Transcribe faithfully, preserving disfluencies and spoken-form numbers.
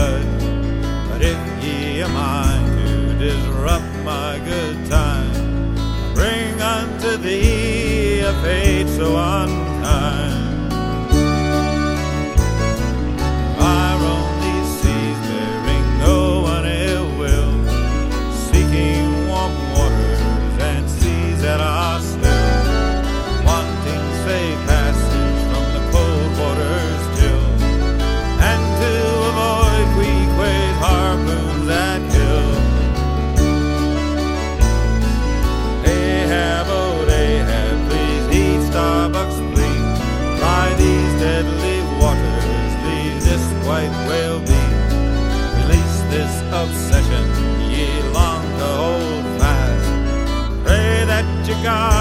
grudge. But if ye are mine to disrupt my good time, bring unto thee a fate so unkind. I roam these seas bearing no one ill will, seeking warm waters and seas that are still, wanting safe passage from the cold waters till, and to avoid weak ways, harpoons that kill. Ahab, oh Ahab, please heed Starbuck's plea. By these deadly waters, leave this white whale be. Release this obsession ye long to hold fast. Pray that your God